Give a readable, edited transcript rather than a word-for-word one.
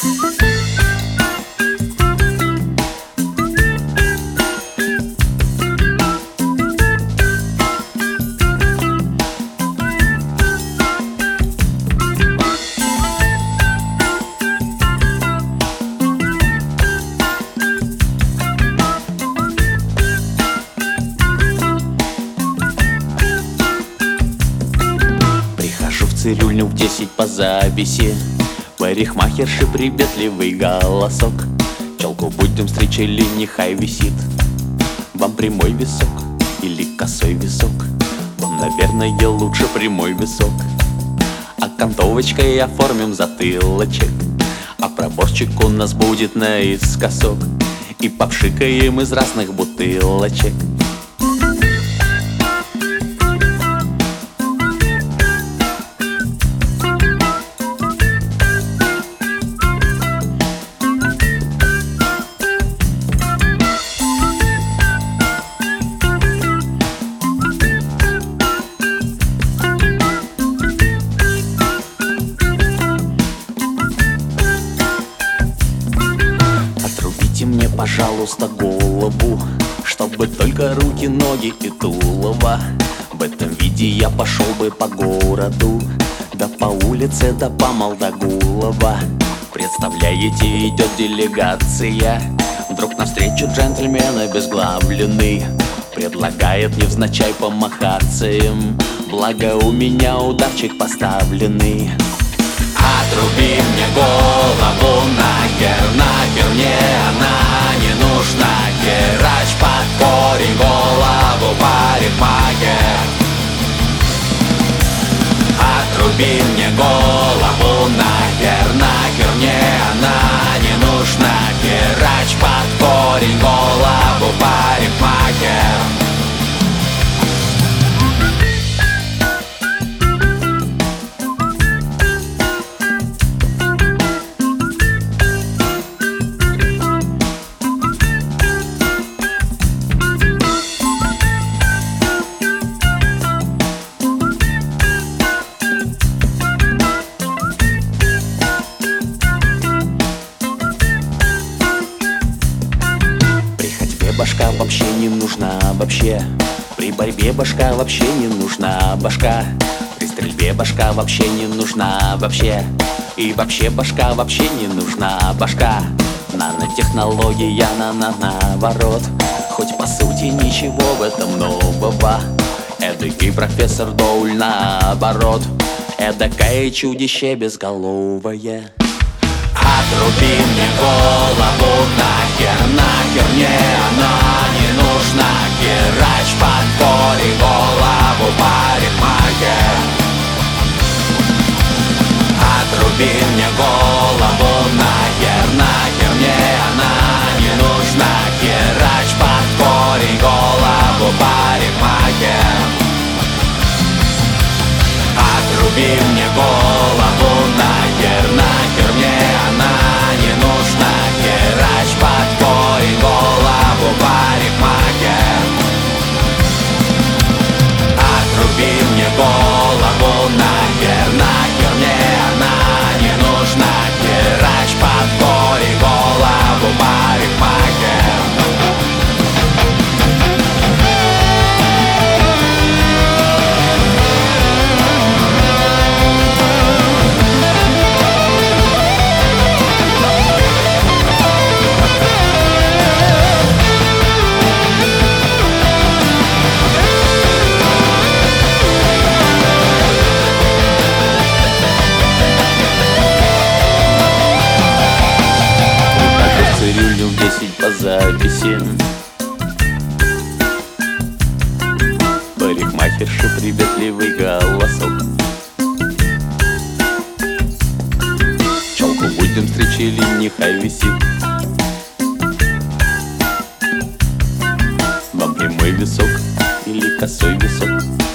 Цирюльню в 10 по записи. Парикмахерши приветливый голосок. Челку будем встречали, нехай висит. Вам прямой висок или косой висок? Вам, наверное, лучше прямой висок. Окантовочкой оформим затылочек, а проборчик у нас будет наискосок. И попшикаем из разных бутылочек. Мне, пожалуйста, голову, чтобы только руки, ноги и тулово. В этом виде я пошел бы по городу, да по улице, да по Молдогулова. Представляете, идет делегация. Вдруг навстречу джентльмен обезглавленный предлагает невзначай помахаться им. Благо у меня ударчик поставленный. Отруби мне голову нахер, нахер мне она не нужна. Херач под корень голову парикмахер. Отруби мне голову нахер, нахер мне она не нужна. Херач под корень голову парикмахер. Башка вообще не нужна вообще. При борьбе башка вообще не нужна башка. При стрельбе башка вообще не нужна вообще. И вообще башка вообще не нужна башка. Нанотехнология наоборот. Хоть по сути ничего в этом нового. Эдакий профессор Доуль наоборот. Эдакое чудище безголовое. Отруби мне голову нахер, нахер мне она не нужна. Херач под корень голову парикмахер. Отруби мне голову нахер, нахер мне она не нужна. Херач под корень голову парикмахер. Отруби мне голову нахер, нахер мне она не нужна. Херач под корень голову парикмахер. Отруби мне голову нахер, нахер мне она не нужна. Херач под корень голову парикмахер. Цирюльню в 10 по записи. Парикмахерши приветливый голосок. Челку будем встречали, нехай висит. Вам прямой висок или косой висок?